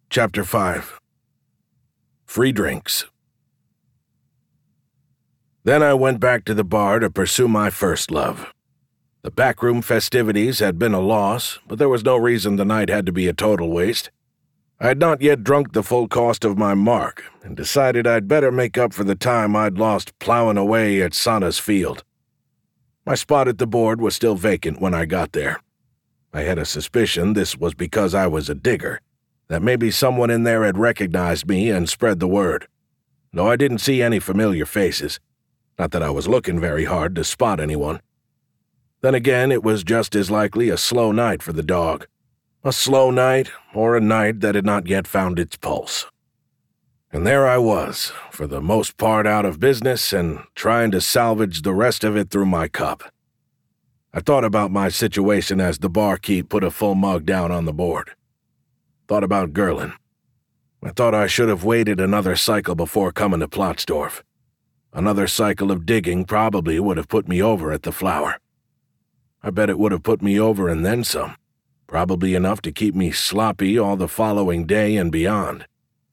Chapter 5. Free Drinks. Then I went back to the bar to pursue my first love. The backroom festivities had been a loss, but there was no reason the night had to be a total waste. I had not yet drunk the full cost of my mark, and decided I'd better make up for the time I'd lost plowing away at Sana's field. My spot at the board was still vacant when I got there. I had a suspicion this was because I was a digger, that maybe someone in there had recognized me and spread the word, though I didn't see any familiar faces. Not that I was looking very hard to spot anyone. Then again, it was just as likely a slow night for the dog. A slow night, or a night that had not yet found its pulse. And there I was, for the most part out of business and trying to salvage the rest of it through my cup. I thought about my situation as the barkeep put a full mug down on the board. Thought about Gerlin. I thought I should have waited another cycle before coming to Plattsdorf. Another cycle of digging probably would have put me over at the Flower. I bet it would have put me over and then some, probably enough to keep me sloppy all the following day and beyond.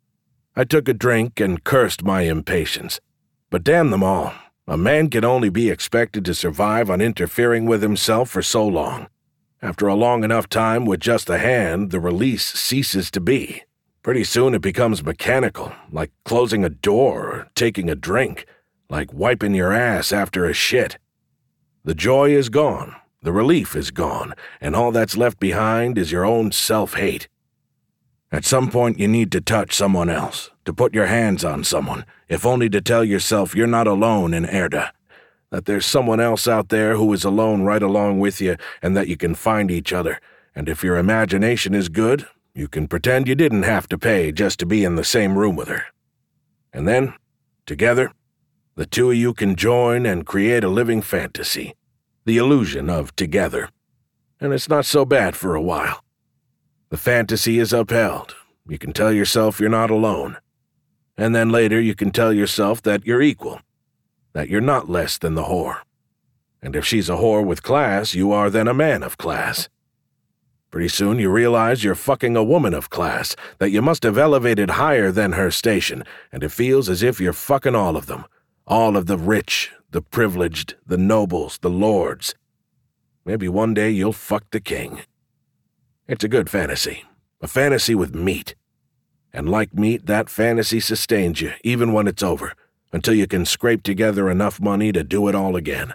I took a drink and cursed my impatience. But damn them all, a man can only be expected to survive on interfering with himself for so long. After a long enough time with just a hand, the release ceases to be. Pretty soon it becomes mechanical, like closing a door or taking a drink, like wiping your ass after a shit. The joy is gone, the relief is gone, and all that's left behind is your own self-hate. At some point you need to touch someone else, to put your hands on someone, if only to tell yourself you're not alone in Erda. That there's someone else out there who is alone right along with you, and that you can find each other, and if your imagination is good, you can pretend you didn't have to pay just to be in the same room with her. And then, together, the two of you can join and create a living fantasy, the illusion of together. And it's not so bad for a while. The fantasy is upheld. You can tell yourself you're not alone. And then later you can tell yourself that you're equal, that you're not less than the whore. And if she's a whore with class, you are then a man of class. Pretty soon you realize you're fucking a woman of class, that you must have elevated higher than her station, and it feels as if you're fucking all of them. All of the rich, the privileged, the nobles, the lords. Maybe one day you'll fuck the king. It's a good fantasy. A fantasy with meat. And like meat, that fantasy sustains you, even when it's over, until you can scrape together enough money to do it all again.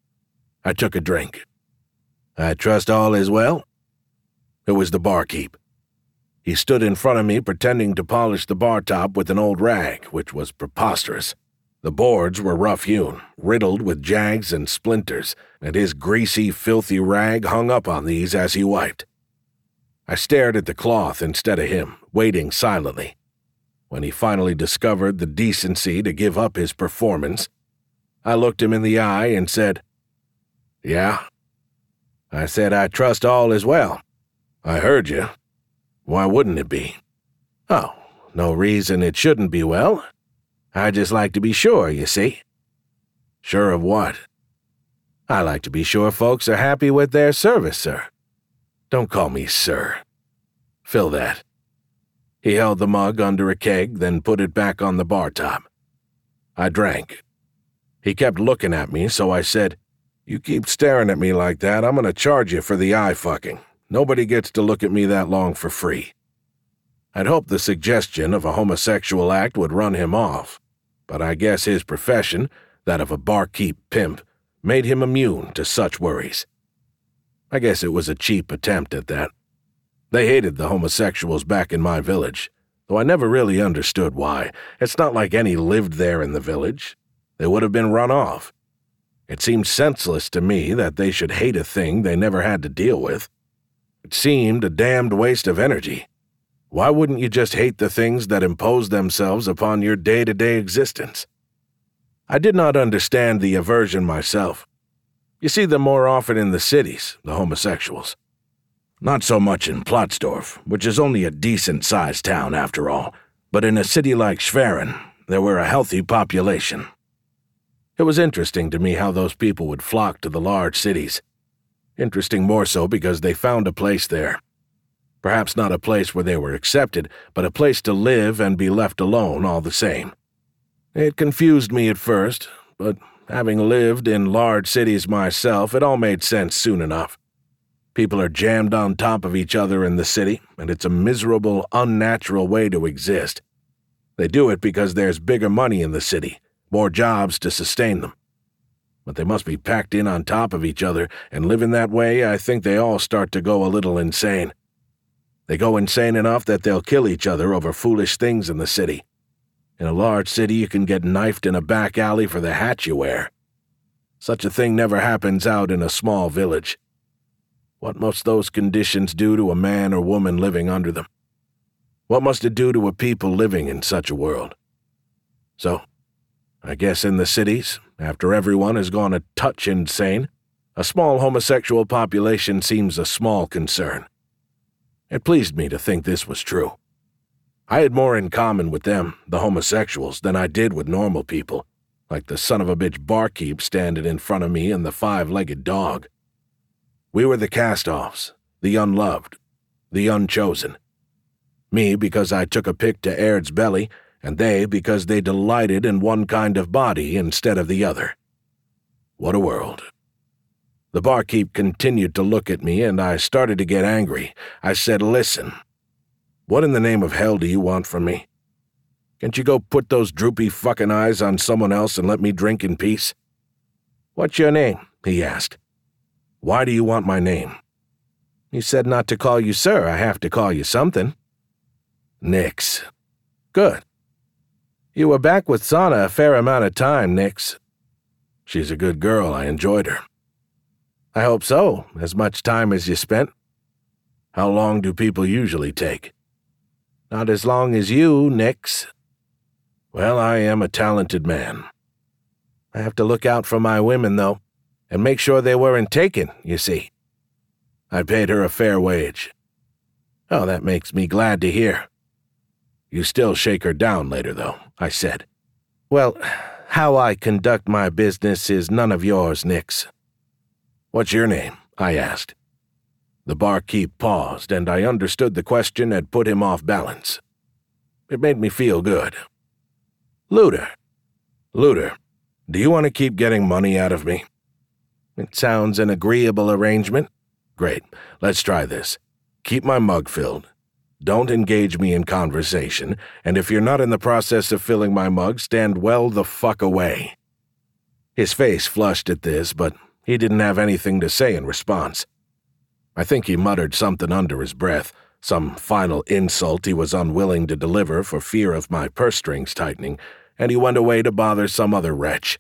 I took a drink. I trust all is well? It was the barkeep. He stood in front of me pretending to polish the bar top with an old rag, which was preposterous. The boards were rough-hewn, riddled with jags and splinters, and his greasy, filthy rag hung up on these as he wiped. I stared at the cloth instead of him, waiting silently. When he finally discovered the decency to give up his performance, I looked him in the eye and said, "Yeah?" I said, "I trust all is well." "I heard you. Why wouldn't it be?" "Oh, no reason it shouldn't be well. I just like to be sure, you see." "Sure of what?" "I like to be sure folks are happy with their service, sir." "Don't call me sir. Fill that." He held the mug under a keg, then put it back on the bar top. I drank. He kept looking at me, so I said, "You keep staring at me like that, I'm going to charge you for the eye fucking. Nobody gets to look at me that long for free." I'd hoped the suggestion of a homosexual act would run him off, but I guess his profession, that of a barkeep pimp, made him immune to such worries. I guess it was a cheap attempt at that. They hated the homosexuals back in my village, though I never really understood why. It's not like any lived there in the village. They would have been run off. It seemed senseless to me that they should hate a thing they never had to deal with. It seemed a damned waste of energy. Why wouldn't you just hate the things that impose themselves upon your day-to-day existence? I did not understand the aversion myself. You see them more often in the cities, the homosexuals. Not so much in Plattsdorf, which is only a decent-sized town after all, but in a city like Schwerin, there were a healthy population. It was interesting to me how those people would flock to the large cities. Interesting more so because they found a place there. Perhaps not a place where they were accepted, but a place to live and be left alone all the same. It confused me at first, but having lived in large cities myself, it all made sense soon enough. People are jammed on top of each other in the city, and it's a miserable, unnatural way to exist. They do it because there's bigger money in the city, more jobs to sustain them. But they must be packed in on top of each other, and living that way, I think they all start to go a little insane. They go insane enough that they'll kill each other over foolish things in the city. In a large city, you can get knifed in a back alley for the hat you wear. Such a thing never happens out in a small village. What must those conditions do to a man or woman living under them? What must it do to a people living in such a world? So, I guess in the cities, after everyone has gone a touch insane, a small homosexual population seems a small concern. It pleased me to think this was true. I had more in common with them, the homosexuals, than I did with normal people, like the son-of-a-bitch barkeep standing in front of me and the five-legged dog. We were the cast-offs, the unloved, the unchosen. Me because I took a pick to Aird's belly, and they because they delighted in one kind of body instead of the other. What a world. The barkeep continued to look at me, and I started to get angry. I said, "Listen, what in the name of hell do you want from me? Can't you go put those droopy fucking eyes on someone else and let me drink in peace?" "What's your name?" he asked. "Why do you want my name?" "You said not to call you sir. I have to call you something." "Nix." "Good. You were back with Sana a fair amount of time, Nix." "She's a good girl. I enjoyed her." "I hope so. As much time as you spent." "How long do people usually take?" "Not as long as you, Nix." "Well, I am a talented man." "I have to look out for my women, though, and make sure they weren't taken, you see." "I paid her a fair wage." "Oh, that makes me glad to hear." "You still shake her down later, though," I said. "Well, how I conduct my business is none of yours, Nix." "What's your name?" I asked. The barkeep paused, and I understood the question had put him off balance. It made me feel good. "Looter." "Looter, do you want to keep getting money out of me?" "It sounds an agreeable arrangement." "Great. Let's try this. Keep my mug filled. Don't engage me in conversation, and if you're not in the process of filling my mug, stand well the fuck away." His face flushed at this, but he didn't have anything to say in response. I think he muttered something under his breath, some final insult he was unwilling to deliver for fear of my purse strings tightening, and he went away to bother some other wretch.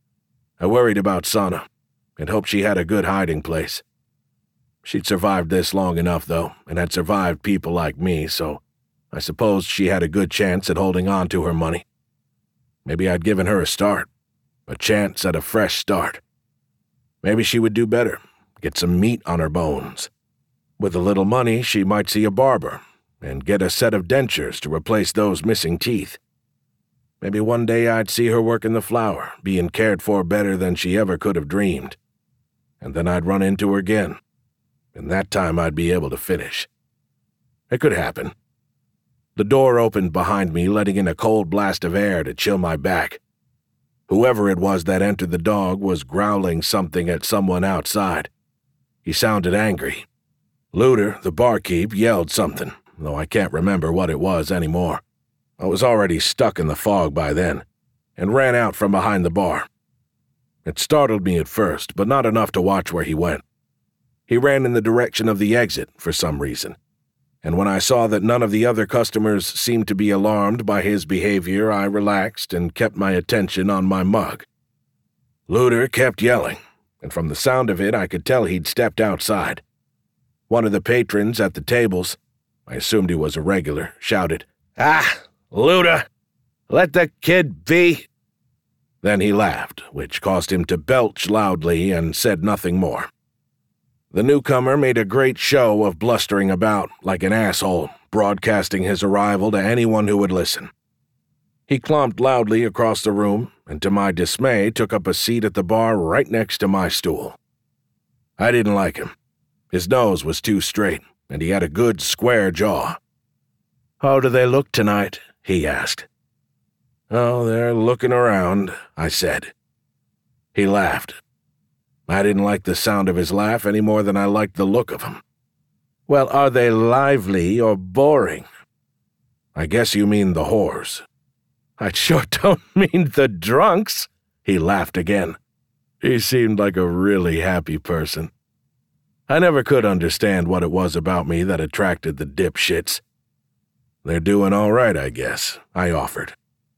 I worried about Sana, and hoped she had a good hiding place. She'd survived this long enough, though, and had survived people like me, so I supposed she had a good chance at holding on to her money. Maybe I'd given her a start, a chance at a fresh start. Maybe she would do better, get some meat on her bones. With a little money, she might see a barber and get a set of dentures to replace those missing teeth. Maybe one day I'd see her working the flour, being cared for better than she ever could have dreamed. And then I'd run into her again, and that time I'd be able to finish. It could happen. The door opened behind me, letting in a cold blast of air to chill my back. Whoever it was that entered the dog was growling something at someone outside. He sounded angry. Looter, the barkeep, yelled something, though I can't remember what it was anymore. I was already stuck in the fog by then, and ran out from behind the bar. It startled me at first, but not enough to watch where he went. He ran in the direction of the exit for some reason, and when I saw that none of the other customers seemed to be alarmed by his behavior, I relaxed and kept my attention on my mug. Looter kept yelling, and from the sound of it I could tell he'd stepped outside. One of the patrons at the tables, I assumed he was a regular, shouted, "Ah, Looter, let the kid be." Then he laughed, which caused him to belch loudly, and said nothing more. The newcomer made a great show of blustering about like an asshole, broadcasting his arrival to anyone who would listen. He clomped loudly across the room, and to my dismay took up a seat at the bar right next to my stool. I didn't like him. His nose was too straight, and he had a good square jaw. "How do they look tonight?" he asked. "Oh, they're looking around," I said. He laughed. I didn't like the sound of his laugh any more than I liked the look of him. "Well, are they lively or boring?" "I guess you mean the whores." "I sure don't mean the drunks." He laughed again. He seemed like a really happy person. I never could understand what it was about me that attracted the dipshits. "They're doing all right, I guess," I offered.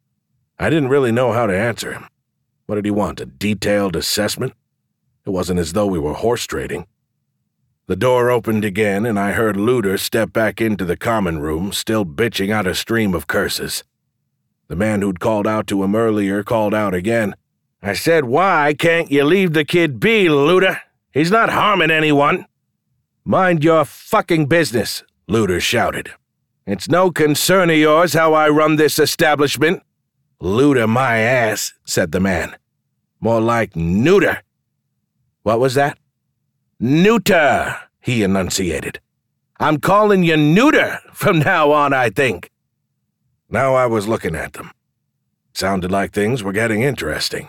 I didn't really know how to answer him. What did he want, a detailed assessment? It wasn't as though we were horse trading. The door opened again, and I heard Luder step back into the common room, still bitching out a stream of curses. The man who'd called out to him earlier called out again. "I said, why can't you leave the kid be, Luder? He's not harming anyone." "Mind your fucking business," Luder shouted. "It's no concern of yours how I run this establishment." "Luder my ass," said the man. "More like neuter." "What was that?" "Neuter," he enunciated. "I'm calling you neuter from now on, I think." Now I was looking at them. Sounded like things were getting interesting.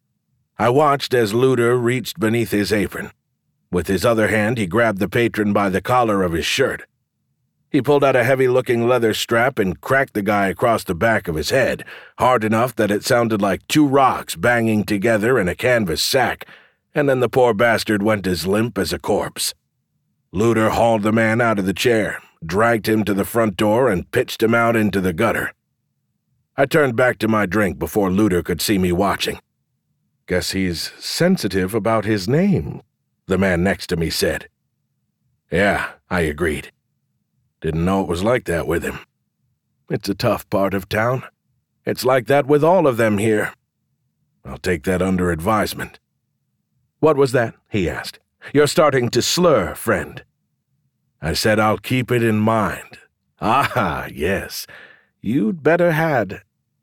I watched as Luder reached beneath his apron. With his other hand, he grabbed the patron by the collar of his shirt. He pulled out a heavy-looking leather strap and cracked the guy across the back of his head, hard enough that it sounded like two rocks banging together in a canvas sack, and then the poor bastard went as limp as a corpse. Luder hauled the man out of the chair, dragged him to the front door, and pitched him out into the gutter. I turned back to my drink before Luder could see me watching. "Guess he's sensitive about his name," the man next to me said. "Yeah," I agreed. "Didn't know it was like that with him. It's a tough part of town. It's like that with all of them here. I'll take that under advisement." "What was that?" he asked. "You're starting to slur, friend." I said I'll keep it in mind. "Ah, yes. You'd better had."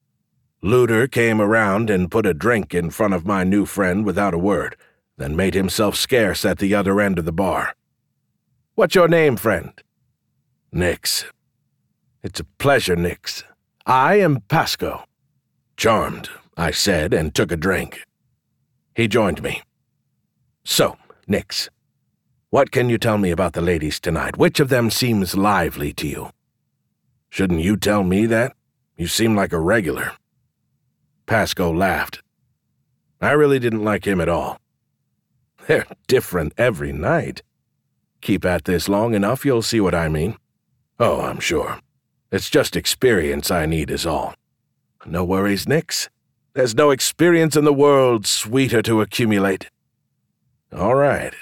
Luder came around and put a drink in front of my new friend without a word, then made himself scarce at the other end of the bar. "What's your name, friend?" "Nix." "It's a pleasure, Nix. I am Pasco." "Charmed," I said, and took a drink. He joined me. "So, Nix, what can you tell me about the ladies tonight? Which of them seems lively to you?" "Shouldn't you tell me that? You seem like a regular." Pasco laughed. I really didn't like him at all. "They're different every night. Keep at this long enough, you'll see what I mean." "Oh, I'm sure. It's just experience I need is all." "No worries, Nix. There's no experience in the world sweeter to accumulate." "All right.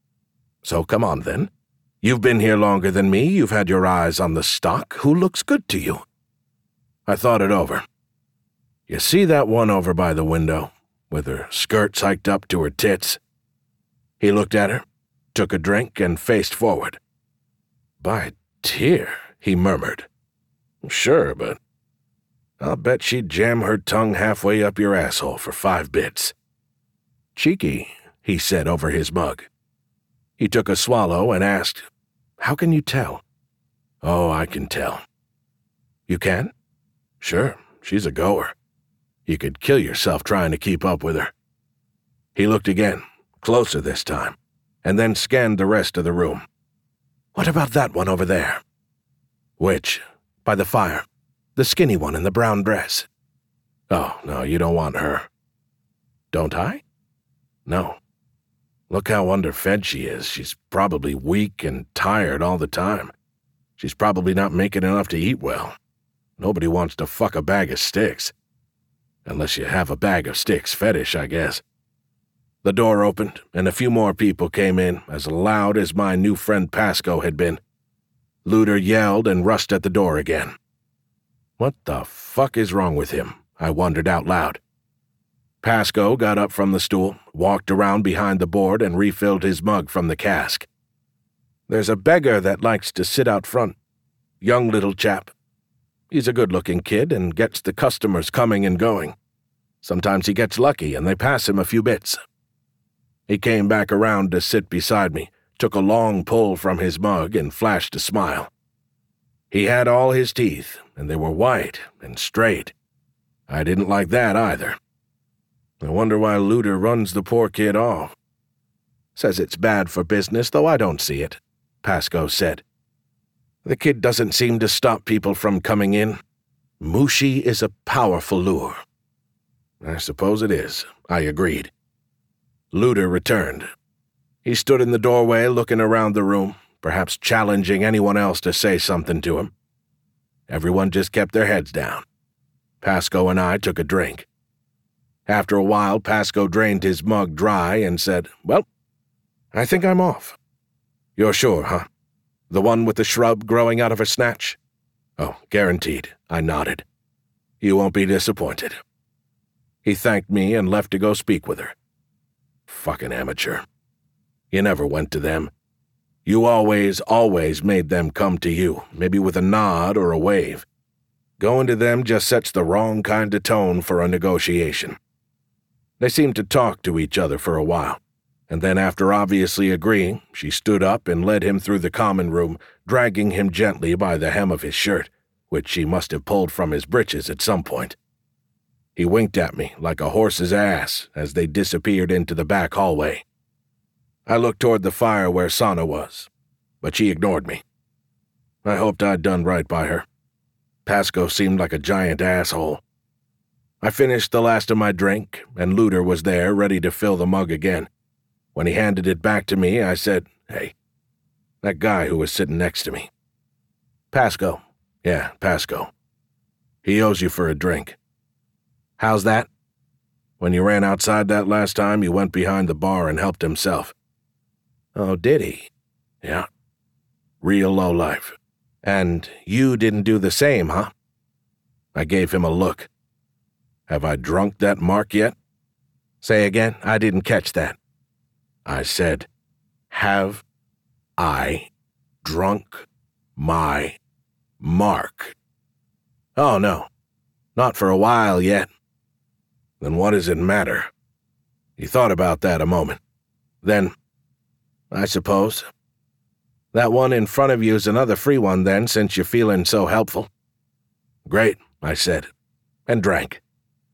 So come on, then. You've been here longer than me. You've had your eyes on the stock. Who looks good to you?" I thought it over. "You see that one over by the window, with her skirts hiked up to her tits?" He looked at her, took a drink, and faced forward. "By dear," he murmured. "Sure, but I'll bet she'd jam her tongue halfway up your asshole for 5 bits. "Cheeky," he said over his mug. He took a swallow and asked, "How can you tell?" "Oh, I can tell." "You can?" "Sure, she's a goer. You could kill yourself trying to keep up with her." He looked again, closer this time, and then scanned the rest of the room. "What about that one over there?" "Which?" "By the fire. The skinny one in the brown dress." "Oh, no, you don't want her." "Don't I?" "No. Look how underfed she is. She's probably weak and tired all the time. She's probably not making enough to eat well. Nobody wants to fuck a bag of sticks. Unless you have a bag of sticks fetish, I guess." The door opened, and a few more people came in, as loud as my new friend Pasco had been. Luder yelled and rushed at the door again. What the fuck is wrong with him? I wondered out loud. Pasco got up from the stool, walked around behind the board, and refilled his mug from the cask. "There's a beggar that likes to sit out front. Young little chap. He's a good-looking kid and gets the customers coming and going. Sometimes he gets lucky and they pass him a few bits." He came back around to sit beside me, took a long pull from his mug, and flashed a smile. He had all his teeth, and they were white and straight. I didn't like that either. I wonder why Luther runs the poor kid off. Says it's bad for business, though I don't see it, Pasco said. The kid doesn't seem to stop people from coming in. Mushi is a powerful lure. I suppose it is, I agreed. Luther returned. He stood in the doorway looking around the room, perhaps challenging anyone else to say something to him. Everyone just kept their heads down. Pasco and I took a drink. After a while, Pasco drained his mug dry and said, "Well, I think I'm off." "You're sure, huh? The one with the shrub growing out of her snatch?" "Oh, guaranteed," I nodded. "You won't be disappointed." He thanked me and left to go speak with her. Fucking amateur. You never went to them. You always made them come to you, maybe with a nod or a wave. Going to them just sets the wrong kind of tone for a negotiation. They seemed to talk to each other for a while, and then after obviously agreeing, she stood up and led him through the common room, dragging him gently by the hem of his shirt, which she must have pulled from his breeches at some point. He winked at me like a horse's ass as they disappeared into the back hallway. I looked toward the fire where Sana was, but she ignored me. I hoped I'd done right by her. Pasco seemed like a giant asshole. I finished the last of my drink, and Luther was there, ready to fill the mug again. When he handed it back to me, I said, "Hey, that guy who was sitting next to me." "Pasco." "Yeah, Pasco. He owes you for a drink." "How's that?" "When you ran outside that last time, he went behind the bar and helped himself." "Oh, did he?" "Yeah. Real lowlife." "And you didn't do the same, huh?" I gave him a look. "Have I drunk that mark yet?" "Say again? I didn't catch that." I said, "Have I drunk my mark?" "Oh, no. Not for a while yet." "Then what does it matter?" He thought about that a moment. Then, "I suppose. That one in front of you is another free one then, since you're feeling so helpful." "Great," I said, and drank.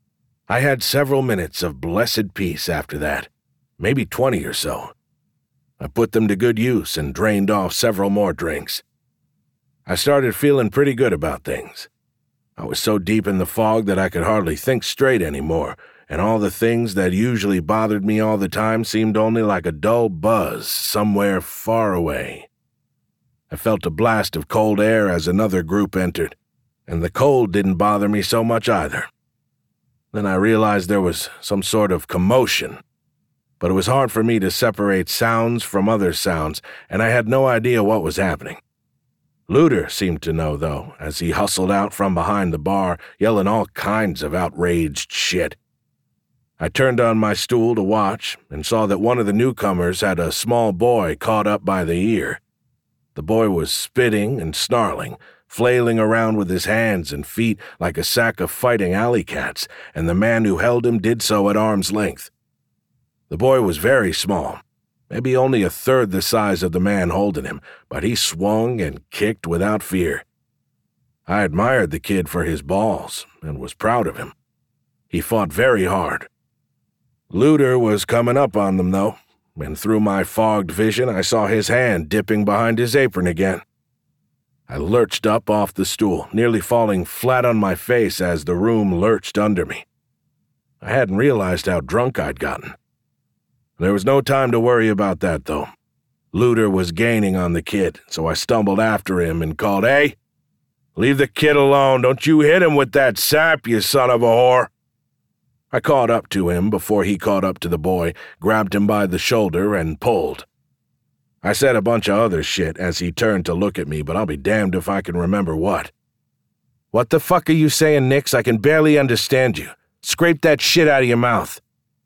I had several minutes of blessed peace after that, maybe 20 or so. I put them to good use and drained off several more drinks. I started feeling pretty good about things. I was so deep in the fog that I could hardly think straight anymore, and all the things that usually bothered me all the time seemed only like a dull buzz somewhere far away. I felt a blast of cold air as another group entered, and the cold didn't bother me so much either. Then I realized there was some sort of commotion, but it was hard for me to separate sounds from other sounds, and I had no idea what was happening. Luther seemed to know, though, as he hustled out from behind the bar, yelling all kinds of outraged shit. I turned on my stool to watch and saw that one of the newcomers had a small boy caught up by the ear. The boy was spitting and snarling, flailing around with his hands and feet like a sack of fighting alley cats, and the man who held him did so at arm's length. The boy was very small, maybe only a third the size of the man holding him, but he swung and kicked without fear. I admired the kid for his balls and was proud of him. He fought very hard. Luther was coming up on them, though, and through my fogged vision I saw his hand dipping behind his apron again. I lurched up off the stool, nearly falling flat on my face as the room lurched under me. I hadn't realized how drunk I'd gotten. There was no time to worry about that, though. Luther was gaining on the kid, so I stumbled after him and called, "Hey, leave the kid alone. Don't you hit him with that sap, you son of a whore." I caught up to him before he caught up to the boy, grabbed him by the shoulder, and pulled. I said a bunch of other shit as he turned to look at me, but I'll be damned if I can remember what. "What the fuck are you saying, Nix? I can barely understand you. Scrape that shit out of your mouth."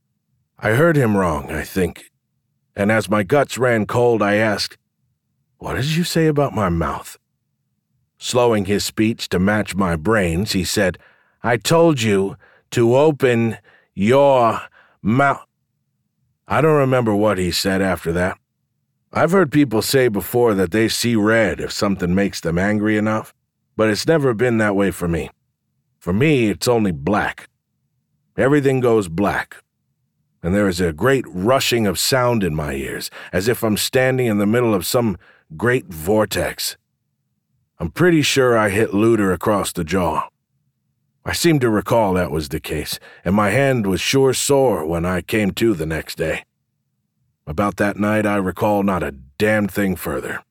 I heard him wrong, I think, and as my guts ran cold, I asked, "What did you say about my mouth?" Slowing his speech to match my brains, he said, "I told you to open your mouth." I don't remember what he said after that. I've heard people say before that they see red if something makes them angry enough, but it's never been that way for me. For me, it's only black. Everything goes black. And there is a great rushing of sound in my ears, as if I'm standing in the middle of some great vortex. I'm pretty sure I hit Luther across the jaw. I seem to recall that was the case, and my hand was sure sore when I came to the next day. About that night, I recall not a damned thing further.